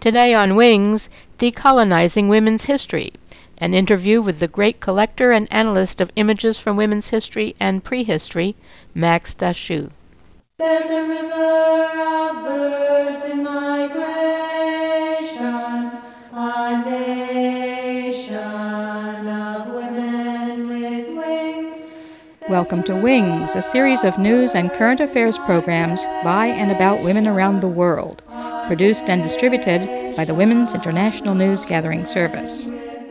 Today on Wings, Decolonizing Women's History, an interview with the great collector and analyst of images from women's history and prehistory, Max Dachau. There's a river of birds in migration, a nation of women with wings. Welcome to Wings, a series of news and current affairs programs by and about women around the world, produced and distributed by the Women's International News Gathering Service.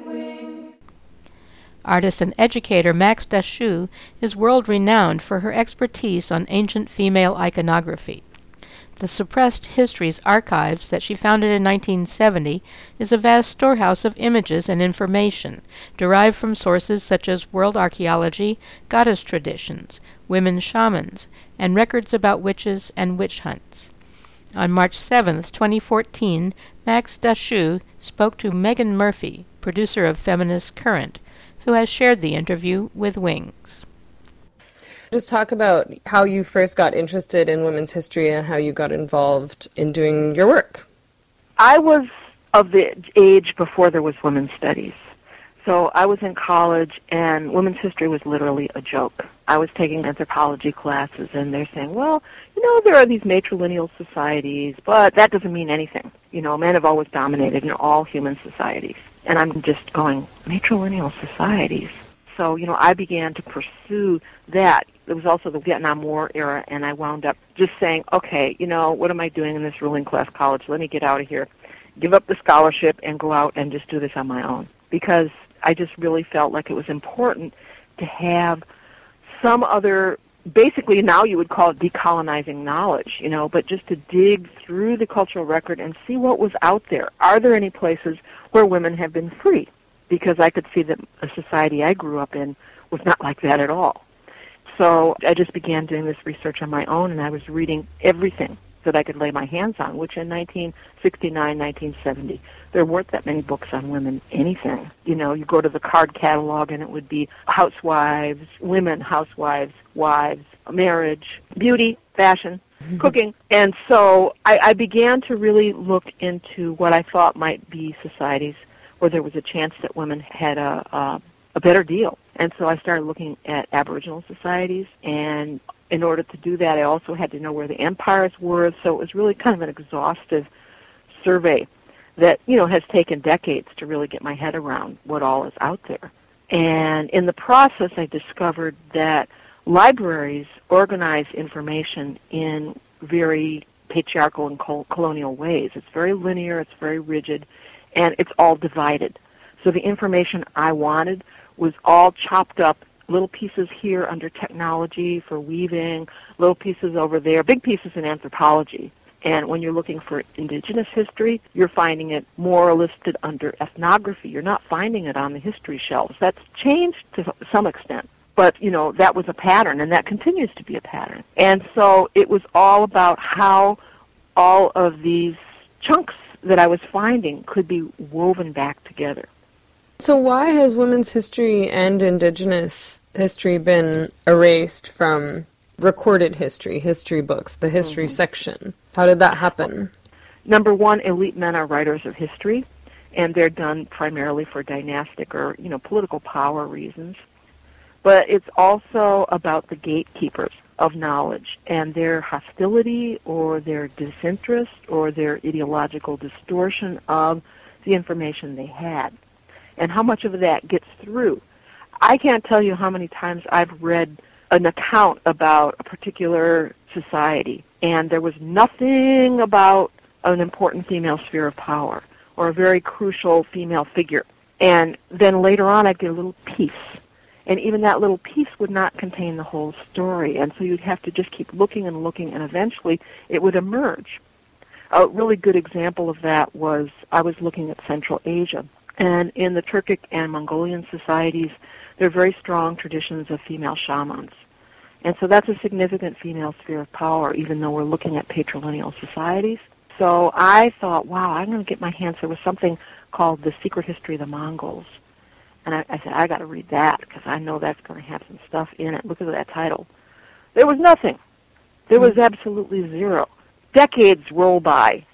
Artist and educator Max Dachau is world-renowned for her expertise on ancient female iconography. The Suppressed Histories Archives that she founded in 1970 is a vast storehouse of images and information derived from sources such as world archaeology, goddess traditions, women shamans, and records about witches and witch hunts. On March 7, 2014, Max Dachau spoke to Megan Murphy, producer of Feminist Current, who has shared the interview with Wings. Just talk about how you first got interested in women's history and how you got involved in doing your work. I was of the age before there was women's studies. So I was in college, and women's history was literally a joke. I was taking anthropology classes, and they're saying, well, there are these matrilineal societies, but that doesn't mean anything. Men have always dominated in all human societies. And I'm just going, matrilineal societies? So, I began to pursue that. It was also the Vietnam War era, and I wound up just saying, okay, what am I doing in this ruling class college? Let me get out of here, give up the scholarship, and go out and just do this on my own. Because I just really felt like it was important to have some other, basically now you would call it decolonizing knowledge, but just to dig through the cultural record and see what was out there. Are there any places where women have been free? Because I could see that a society I grew up in was not like that at all. So I just began doing this research on my own, and I was reading everything that I could lay my hands on, which in 1969, 1970, there weren't that many books on women, anything. You go to the card catalog, and it would be housewives, women housewives, wives, marriage, beauty, fashion, cooking. And so I began to really look into what I thought might be societies where there was a chance that women had a better deal. And so I started looking at Aboriginal societies, and in order to do that, I also had to know where the empires were. So it was really kind of an exhaustive survey that, has taken decades to really get my head around what all is out there. And in the process, I discovered that libraries organize information in very patriarchal and colonial ways. It's very linear, it's very rigid, and it's all divided. So the information I wanted was all chopped up, little pieces here under technology for weaving, little pieces over there, big pieces in anthropology. And when you're looking for indigenous history, you're finding it more listed under ethnography. You're not finding it on the history shelves. That's changed to some extent. But, that was a pattern, and that continues to be a pattern. And so it was all about how all of these chunks that I was finding could be woven back together. So why has women's history and indigenous history been erased from recorded history books, the history section? How did that happen? Number one, elite men are writers of history, and they're done primarily for dynastic or, political power reasons. But it's also about the gatekeepers of knowledge and their hostility or their disinterest or their ideological distortion of the information they had, and how much of that gets through. I can't tell you how many times I've read an account about a particular society, and there was nothing about an important female sphere of power or a very crucial female figure. And then later on I'd get a little piece. And even that little piece would not contain the whole story. And so you'd have to just keep looking, and eventually it would emerge. A really good example of that was I was looking at Central Asia. And in the Turkic and Mongolian societies, there are very strong traditions of female shamans. And so that's a significant female sphere of power, even though we're looking at patrilineal societies. So I thought, wow, I'm going to get my hands. There was something called The Secret History of the Mongols. And I said, I got to read that because I know that's going to have some stuff in it. Look at that title. There was nothing. There was absolutely zero. Decades roll by,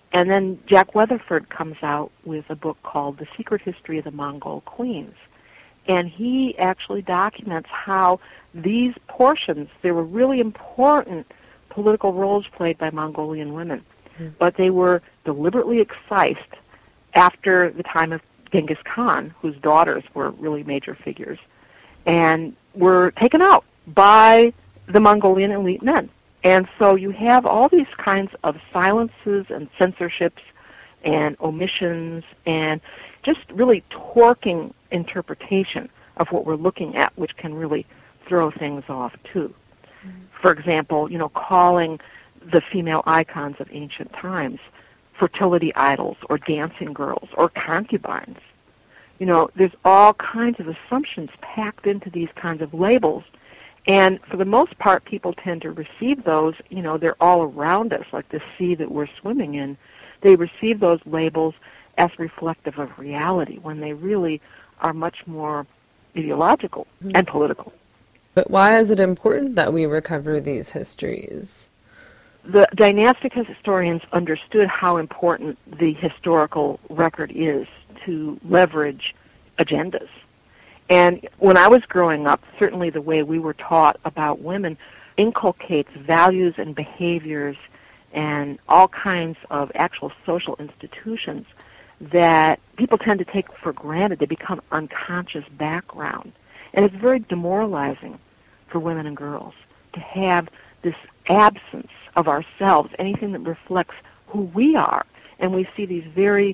And then Jack Weatherford comes out with a book called The Secret History of the Mongol Queens. And he actually documents how these portions, there were really important political roles played by Mongolian women, but they were deliberately excised after the time of Genghis Khan, whose daughters were really major figures, and were taken out by the Mongolian elite men. And so you have all these kinds of silences and censorships and omissions and just really torquing interpretation of what we're looking at, which can really throw things off too. For example, calling the female icons of ancient times fertility idols or dancing girls or concubines. There's all kinds of assumptions packed into these kinds of labels. And for the most part, people tend to receive those, they're all around us, like the sea that we're swimming in. They receive those labels as reflective of reality when they really are much more ideological and political. But why is it important that we recover these histories? The dynastic historians understood how important the historical record is to leverage agendas. And when I was growing up, certainly the way we were taught about women inculcates values and behaviors and all kinds of actual social institutions that people tend to take for granted. They become unconscious background. And it's very demoralizing for women and girls to have this absence of ourselves, anything that reflects who we are. And we see these very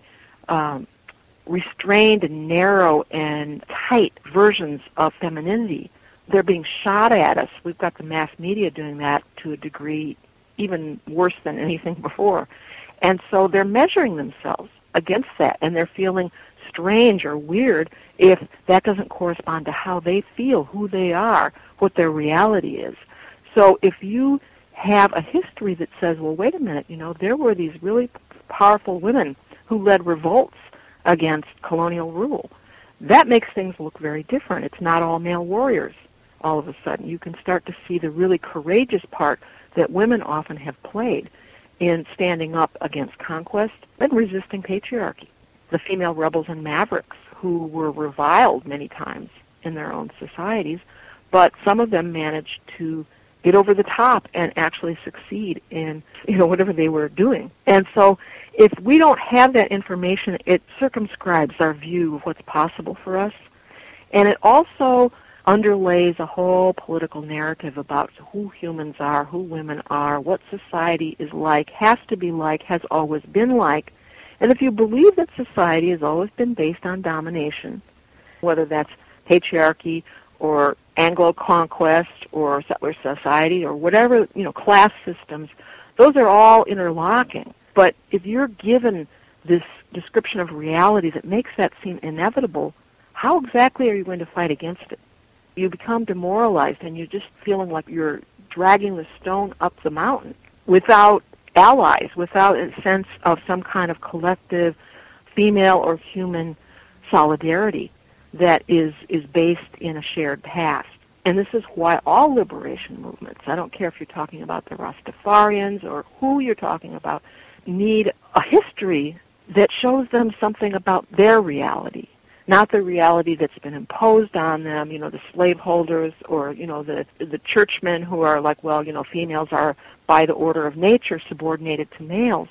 restrained and narrow and tight versions of femininity. They're being shot at us. We've got the mass media doing that to a degree even worse than anything before. And so they're measuring themselves against that, and they're feeling strange or weird if that doesn't correspond to how they feel, who they are, what their reality is. So if you have a history that says, well, wait a minute, there were these really powerful women who led revolts against colonial rule, that makes things look very different. It's not all male warriors all of a sudden. You can start to see the really courageous part that women often have played in standing up against conquest and resisting patriarchy. The female rebels and mavericks who were reviled many times in their own societies, but some of them managed to get over the top and actually succeed in, whatever they were doing. And so if we don't have that information, it circumscribes our view of what's possible for us. And it also underlays a whole political narrative about who humans are, who women are, what society is like, has to be like, has always been like. And if you believe that society has always been based on domination, whether that's patriarchy or Anglo conquest or settler society or whatever, class systems, those are all interlocking. But if you're given this description of reality that makes that seem inevitable, how exactly are you going to fight against it? You become demoralized and you're just feeling like you're dragging the stone up the mountain without allies, without a sense of some kind of collective female or human solidarity that is based in a shared past. And this is why all liberation movements, I don't care if you're talking about the Rastafarians or who you're talking about, need a history that shows them something about their reality, not the reality that's been imposed on them, the slaveholders or, the churchmen who are like, well, females are by the order of nature subordinated to males.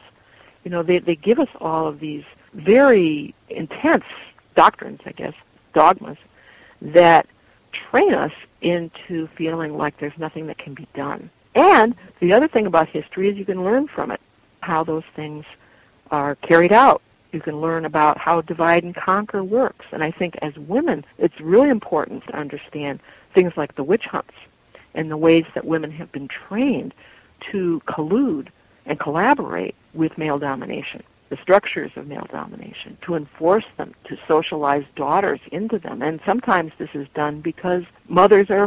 They give us all of these very intense doctrines, I guess, dogmas, that train us into feeling like there's nothing that can be done. And the other thing about history is you can learn from it, how those things are carried out. You can learn about how divide and conquer works. And I think as women, it's really important to understand things like the witch hunts and the ways that women have been trained to collude and collaborate with male domination, the structures of male domination, to enforce them, to socialize daughters into them. And sometimes this is done because mothers they're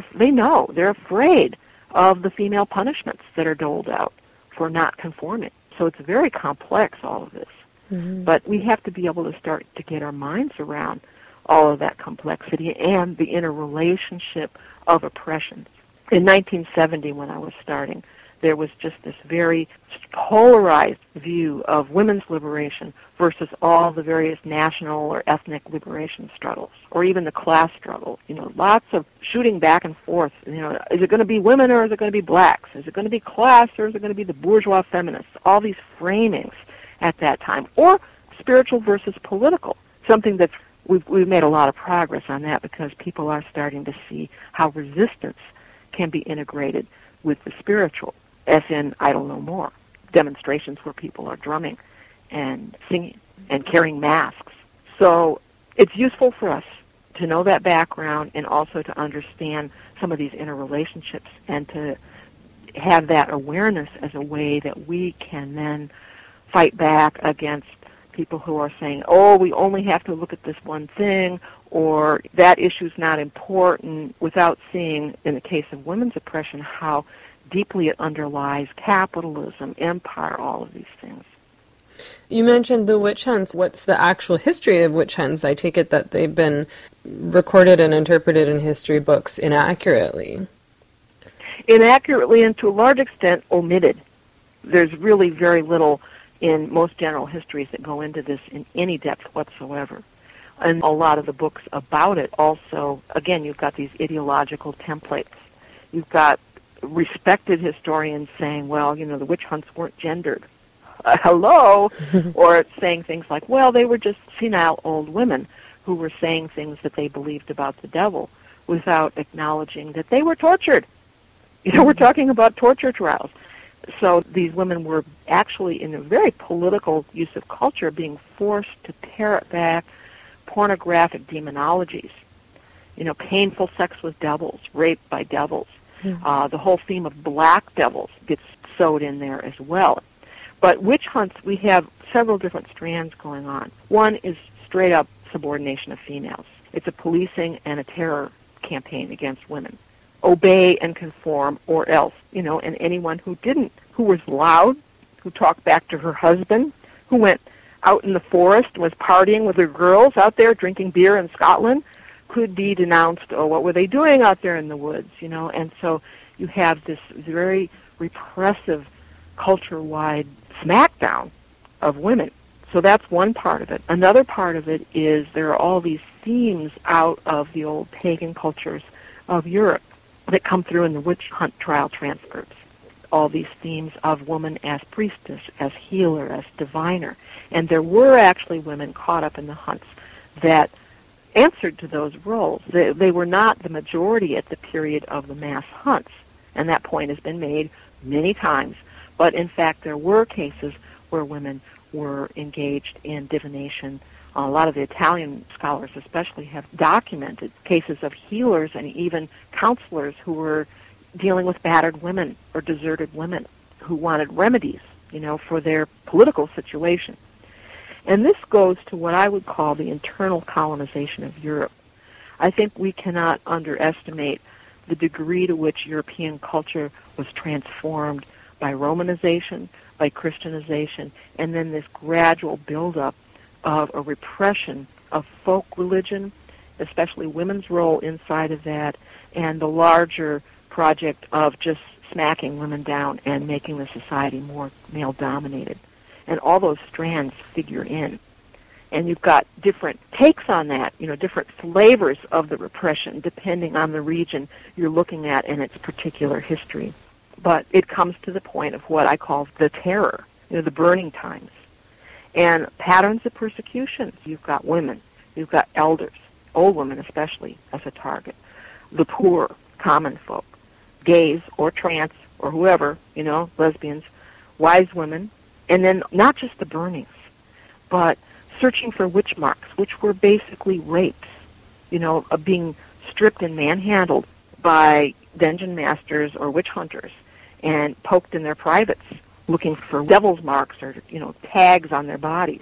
afraid of the female punishments that are doled out for not conforming. So it's very complex, all of this. Mm-hmm. But we have to be able to start to get our minds around all of that complexity and the interrelationship of oppression. In 1970, when I was starting, there was just this very polarized view of women's liberation versus all the various national or ethnic liberation struggles, or even the class struggle. Lots of shooting back and forth. Is it going to be women or is it going to be blacks? Is it going to be class or is it going to be the bourgeois feminists? All these framings at that time. Or spiritual versus political, something that we've made a lot of progress on that because people are starting to see how resistance can be integrated with the spiritual, as in Idle No More, demonstrations where people are drumming and singing and carrying masks. So it's useful for us to know that background and also to understand some of these interrelationships and to have that awareness as a way that we can then fight back against people who are saying, oh, we only have to look at this one thing, or that issue's not important, without seeing, in the case of women's oppression, how deeply it underlies capitalism, empire, all of these things. You mentioned the witch hunts. What's the actual history of witch hunts? I take it that they've been recorded and interpreted in history books inaccurately. Inaccurately and to a large extent omitted. There's really very little in most general histories that go into this in any depth whatsoever. And a lot of the books about it also, again, you've got these ideological templates. You've got respected historians saying, well, the witch hunts weren't gendered. Hello? Or saying things like, well, they were just senile old women who were saying things that they believed about the devil without acknowledging that they were tortured. We're talking about torture trials. So these women were actually, in a very political use of culture, being forced to parrot back pornographic demonologies. Painful sex with devils, rape by devils. The whole theme of black devils gets sewed in there as well. But witch hunts, we have several different strands going on. One is straight up subordination of females. It's a policing and a terror campaign against women. Obey and conform or else, and anyone who didn't, who was loud, who talked back to her husband, who went out in the forest and was partying with her girls out there drinking beer in Scotland, could be denounced, oh, what were they doing out there in the woods, And so you have this very repressive, culture-wide smackdown of women. So that's one part of it. Another part of it is there are all these themes out of the old pagan cultures of Europe that come through in the witch hunt trial transcripts. All these themes of woman as priestess, as healer, as diviner. And there were actually women caught up in the hunts that answered to those roles. They were not the majority at the period of the mass hunts, and that point has been made many times. But in fact, there were cases where women were engaged in divination. A lot of the Italian scholars especially have documented cases of healers and even counselors who were dealing with battered women or deserted women who wanted remedies, for their political situation. And this goes to what I would call the internal colonization of Europe. I think we cannot underestimate the degree to which European culture was transformed by Romanization, by Christianization, and then this gradual buildup of a repression of folk religion, especially women's role inside of that, and the larger project of just smacking women down and making the society more male-dominated. And all those strands figure in. And you've got different takes on that, different flavors of the repression depending on the region you're looking at and its particular history. But it comes to the point of what I call the terror, the burning times. And patterns of persecution. You've got women, you've got elders, old women especially, as a target, the poor, common folk, gays or trans or whoever, lesbians, wise women, and then not just the burnings, but searching for witch marks, which were basically rapes, of being stripped and manhandled by dungeon masters or witch hunters and poked in their privates, looking for devil's marks or, tags on their bodies.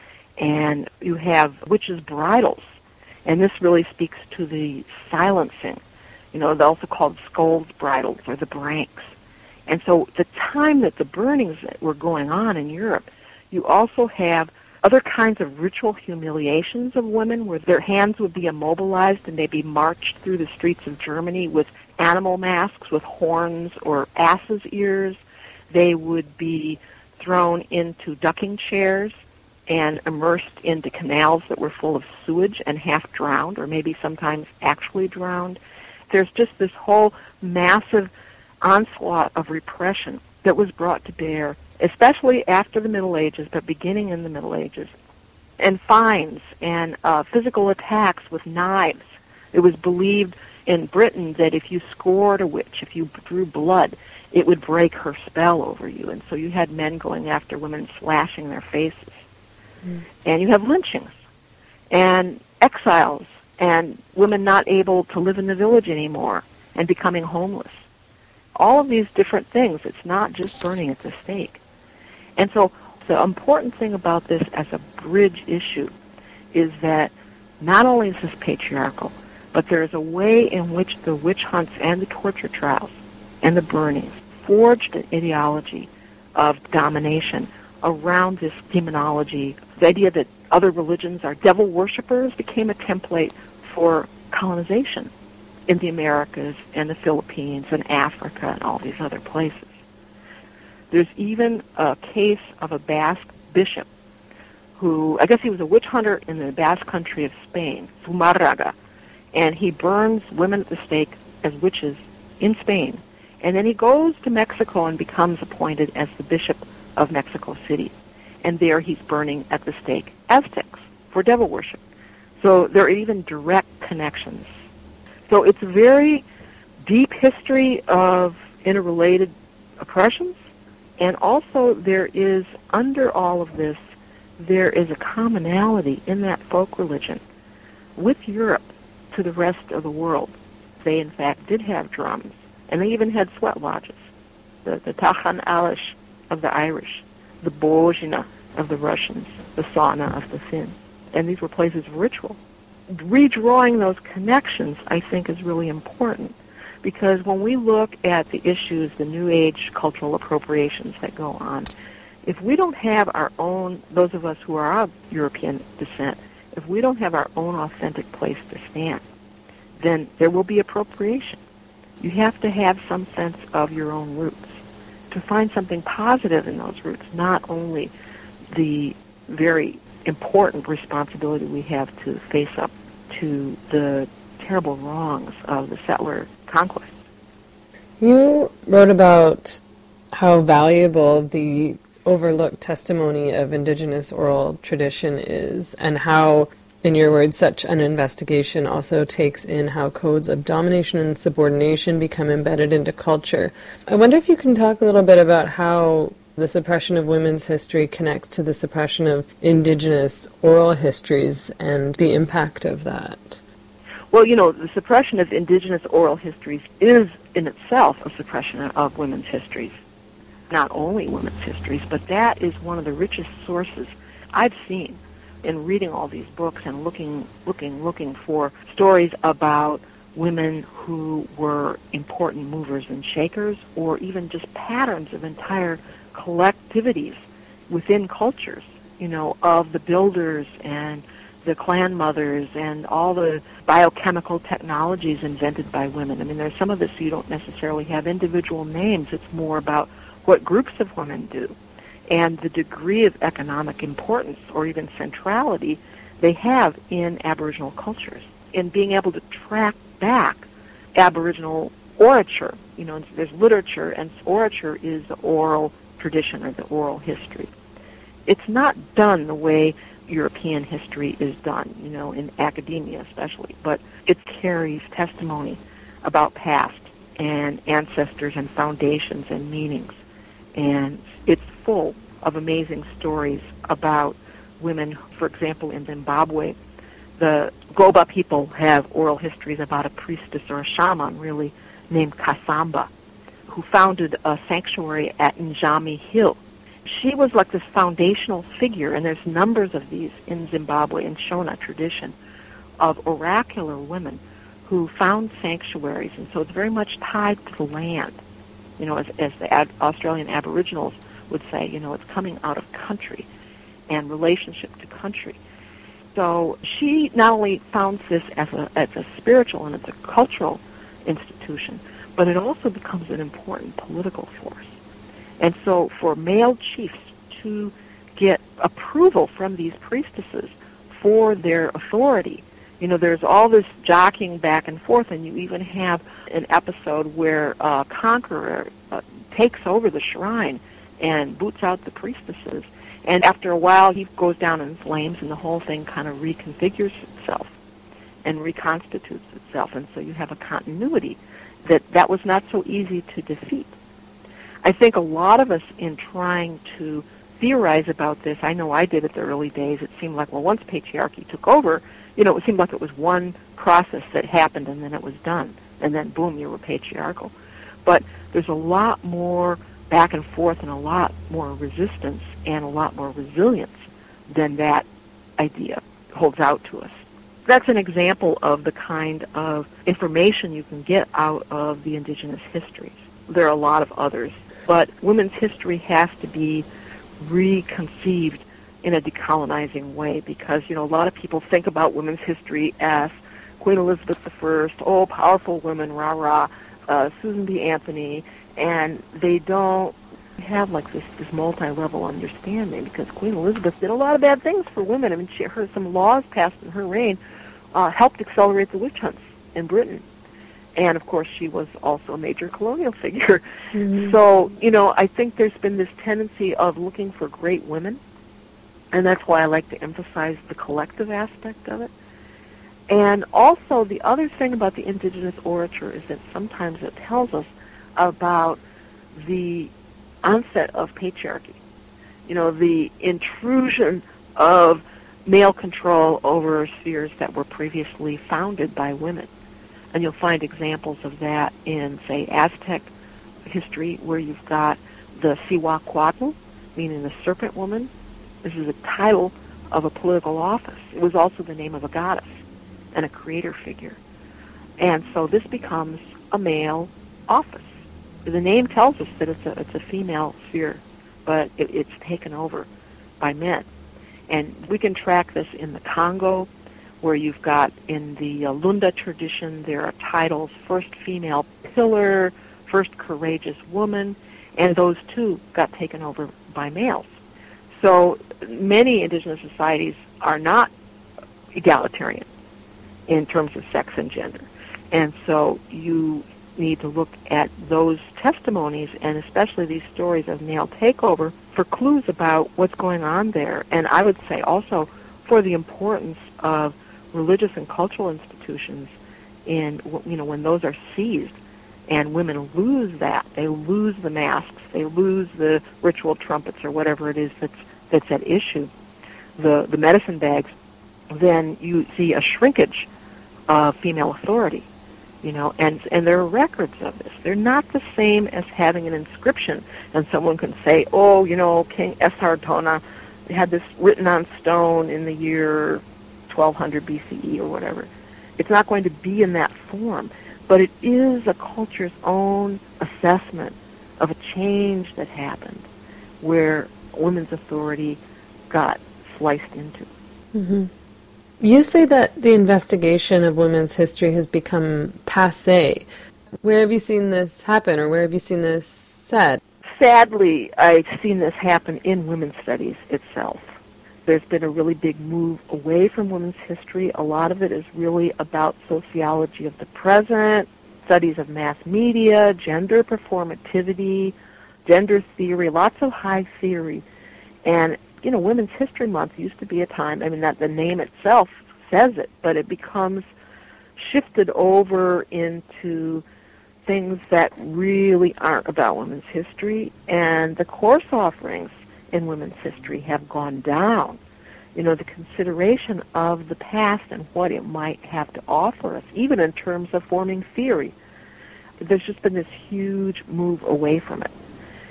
And you have witches' bridals, and this really speaks to the silencing. They're also called scolds' bridals or the branks. And so the time that the burnings were going on in Europe, you also have other kinds of ritual humiliations of women where their hands would be immobilized and they'd be marched through the streets of Germany with animal masks with horns or asses' ears. They would be thrown into ducking chairs and immersed into canals that were full of sewage and half drowned, or maybe sometimes actually drowned. There's just this whole massive onslaught of repression that was brought to bear, especially after the Middle Ages, but beginning in the Middle Ages, and fines and physical attacks with knives. It was believed in Britain that if you scored a witch, if you drew blood, it would break her spell over you. And so you had men going after women, slashing their faces. And you have lynchings and exiles and women not able to live in the village anymore and becoming homeless. All of these different things. It's not just burning at the stake. And so the important thing about this as a bridge issue is that not only is this patriarchal, but there is a way in which the witch hunts and the torture trials and the burnings forged an ideology of domination around this demonology. The idea that other religions are devil worshippers became a template for colonization in the Americas and the Philippines and Africa and all these other places. There's even a case of a Basque bishop who, I guess he was a witch hunter in the Basque country of Spain, Zumarraga, and he burns women at the stake as witches in Spain. And then he goes to Mexico and becomes appointed as the bishop of Mexico City. And there he's burning at the stake Aztecs for devil worship. So there are even direct connections. So it's a very deep history of interrelated oppressions. And also there is, under all of this, there is a commonality in that folk religion with Europe to the rest of the world. They, in fact, did have drums. And they even had sweat lodges. The Tachan Alish of the Irish, the Bojina of the Russians, the sauna of the Finns. And these were places of ritual. Redrawing those connections, I think, is really important. Because when we look at the issues, the New Age cultural appropriations that go on, if we don't have our own, those of us who are of European descent, if we don't have our own authentic place to stand, then there will be appropriation. You have to have some sense of your own roots to find something positive in those roots, not only the very important responsibility we have to face up to the terrible wrongs of the settler conquest. You wrote about how valuable the overlooked testimony of indigenous oral tradition is, and how, in your words, such an investigation also takes in how codes of domination and subordination become embedded into culture. I wonder if you can talk a little bit about how the suppression of women's history connects to the suppression of indigenous oral histories and the impact of that. Well, you know, the suppression of indigenous oral histories is in itself a suppression of women's histories. Not only women's histories, but that is one of the richest sources I've seen in reading all these books and looking for stories about women who were important movers and shakers, or even just patterns of entire collectivities within cultures, you know, of the builders and the clan mothers and all the biochemical technologies invented by women. I mean, there's some of this you don't necessarily have individual names. It's more about what groups of women do and the degree of economic importance or even centrality they have in Aboriginal cultures, in being able to track back Aboriginal orature. You know, there's literature, and orature is the oral tradition or the oral history. It's not done the way European history is done, you know, in academia especially, but it carries testimony about past and ancestors and foundations and meanings. And it's full of amazing stories about women. For example, in Zimbabwe, the Goba people have oral histories about a priestess or a shaman, really, named Kasamba, who founded a sanctuary at Njami Hill. She was like this foundational figure, and there's numbers of these in Zimbabwe and Shona tradition of oracular women who found sanctuaries, and so it's very much tied to the land. You know, as the Australian Aboriginals would say, you know, it's coming out of country. and relationship to country. So she not only founds this as a spiritual and as a cultural institution, but it also becomes an important political force. And so for male chiefs to get approval from these priestesses for their authority, there's all this jockeying back and forth, and you even have an episode where a conqueror takes over the shrine and boots out the priestesses. And after a while, he goes down in flames, and the whole thing kind of reconfigures itself and reconstitutes itself. And so you have a continuity that was not so easy to defeat. I think a lot of us, in trying to theorize about this, I know I did at the early days, it seemed like, well, once patriarchy took over, it seemed like it was one process that happened and then it was done. And then, boom, you were patriarchal. But there's a lot more back and forth and a lot more resistance and a lot more resilience than that idea holds out to us. That's an example of the kind of information you can get out of the indigenous histories. There are a lot of others, but women's history has to be reconceived in a decolonizing way because, a lot of people think about women's history as Queen Elizabeth I, powerful women, rah-rah, Susan B. Anthony, and they don't have like this multi-level understanding because Queen Elizabeth did a lot of bad things for women. I mean, some laws passed in her reign helped accelerate the witch hunts in Britain. And, of course, she was also a major colonial figure. Mm-hmm. So, I think there's been this tendency of looking for great women, and that's why I like to emphasize the collective aspect of it. And also, the other thing about the indigenous orature is that sometimes it tells us about the onset of patriarchy, the intrusion of male control over spheres that were previously founded by women. And you'll find examples of that in, say, Aztec history, where you've got the Cihuacuatl, meaning the serpent woman. This is a title of a political office. It was also the name of a goddess and a creator figure. And so this becomes a male office. The name tells us that it's a female sphere, but it's taken over by men. And we can track this in the Congo, where you've got in the Lunda tradition, there are titles, first female pillar, first courageous woman, and those too got taken over by males. So many indigenous societies are not egalitarian in terms of sex and gender. And so you need to look at those testimonies, and especially these stories of male takeover, for clues about what's going on there. And I would say also for the importance of religious and cultural institutions in, when those are seized and women lose that, they lose the masks, they lose the ritual trumpets or whatever it is that's at issue, the medicine bags, then you see a shrinkage of female authority, and there are records of this. They're not the same as having an inscription, and someone can say, King Esarhaddon had this written on stone in the year 1200 BCE or whatever. It's not going to be in that form, but it is a culture's own assessment of a change that happened where women's authority got sliced into. Mm-hmm. You say that the investigation of women's history has become passé. Where have you seen this happen, or where have you seen this said? Sadly, I've seen this happen in women's studies itself. There's been a really big move away from women's history. A lot of it is really about sociology of the present, studies of mass media, gender performativity, gender theory, lots of high theory. And, Women's History Month used to be a time, that the name itself says it, but it becomes shifted over into things that really aren't about women's history, and the course offerings in women's history have gone down. The consideration of the past and what it might have to offer us, even in terms of forming theory. There's just been this huge move away from it.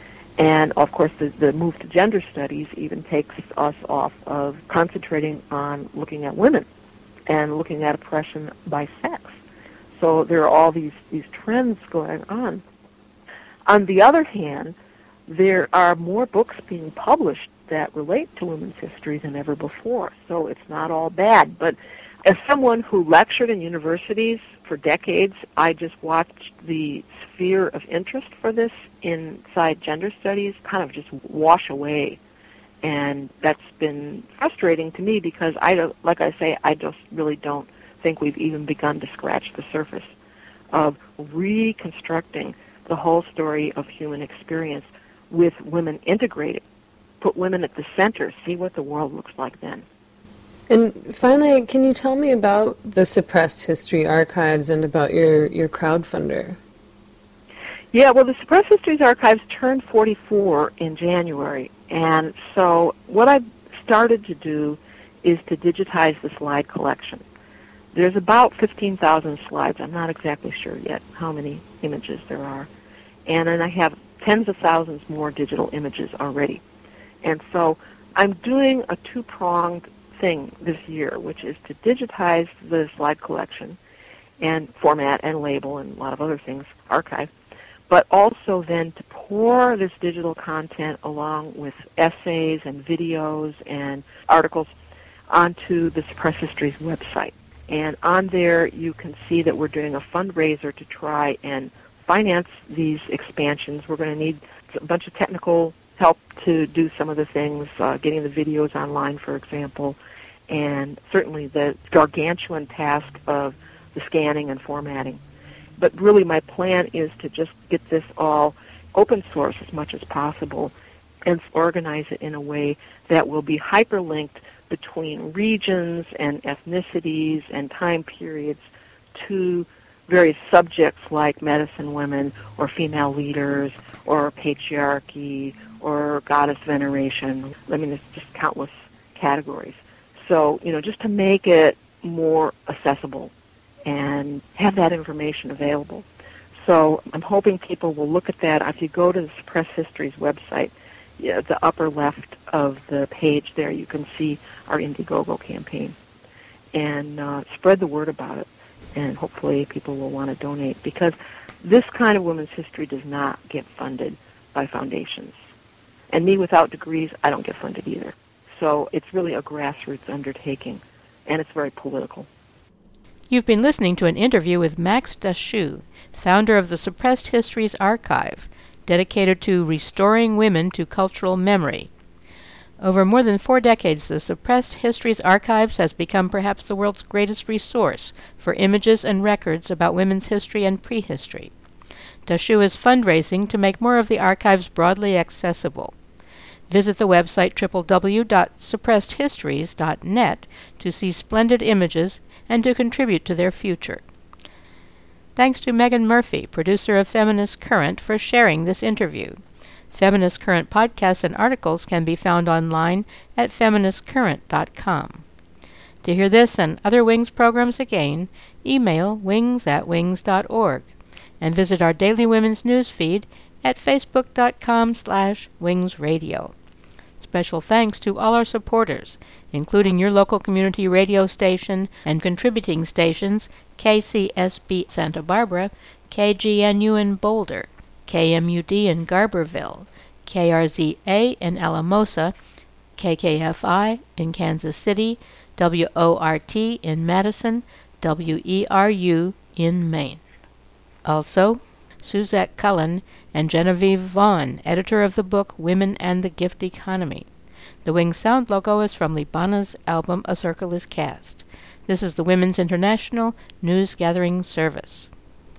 And, of course, the move to gender studies even takes us off of concentrating on looking at women and looking at oppression by sex. So there are all these trends going on. On the other hand, there are more books being published that relate to women's history than ever before. So it's not all bad. But as someone who lectured in universities for decades, I just watched the sphere of interest for this inside gender studies kind of just wash away. And that's been frustrating to me because like I say, I just really don't think we've even begun to scratch the surface of reconstructing the whole story of human experience with women integrated. Put women at the center, see what the world looks like then. And finally, can you tell me about the Suppressed History Archives and about your crowdfunder? Yeah, well, the Suppressed Histories Archives turned 44 in January, and so what I've started to do is to digitize the slide collection. There's about 15,000 slides. I'm not exactly sure yet how many images there are. And then I have tens of thousands more digital images already. And so I'm doing a two-pronged thing this year, which is to digitize the slide collection and format and label and a lot of other things, archive, but also then to pour this digital content along with essays and videos and articles onto the Suppressed Histories website. And on there you can see that we're doing a fundraiser to try and finance these expansions. We're going to need a bunch of technical help to do some of the things, getting the videos online, for example, and certainly the gargantuan task of the scanning and formatting. But really my plan is to just get this all open source as much as possible and organize it in a way that will be hyperlinked between regions and ethnicities and time periods to various subjects like medicine women or female leaders or patriarchy or goddess veneration. I mean, it's just countless categories. So, just to make it more accessible and have that information available. So I'm hoping people will look at that. If you go to the Suppressed Histories website, the upper left of the page there, you can see our Indiegogo campaign. And spread the word about it. And hopefully people will want to donate, because this kind of women's history does not get funded by foundations. And me, without degrees, I don't get funded either. So it's really a grassroots undertaking, and it's very political. You've been listening to an interview with Max Dacheux, founder of the Suppressed Histories Archive, dedicated to restoring women to cultural memory. Over more than 4 decades, the Suppressed Histories Archives has become perhaps the world's greatest resource for images and records about women's history and prehistory. Dacheux is fundraising to make more of the archives broadly accessible. Visit the website www.suppressedhistories.net to see splendid images and to contribute to their future. Thanks to Megan Murphy, producer of Feminist Current, for sharing this interview. Feminist Current podcasts and articles can be found online at feministcurrent.com. To hear this and other WINGS programs again, email wings@wings.org and visit our daily women's news feed at facebook.com/wingsradio. Special thanks to all our supporters, including your local community radio station and contributing stations KCSB Santa Barbara, KGNU in Boulder, KMUD in Garberville, KRZA in Alamosa, KKFI in Kansas City, WORT in Madison, WERU in Maine. Also, Suzette Cullen and Genevieve Vaughn, editor of the book Women and the Gift Economy. The Wings sound logo is from Libana's album A Circle is Cast. This is the Women's International News Gathering Service.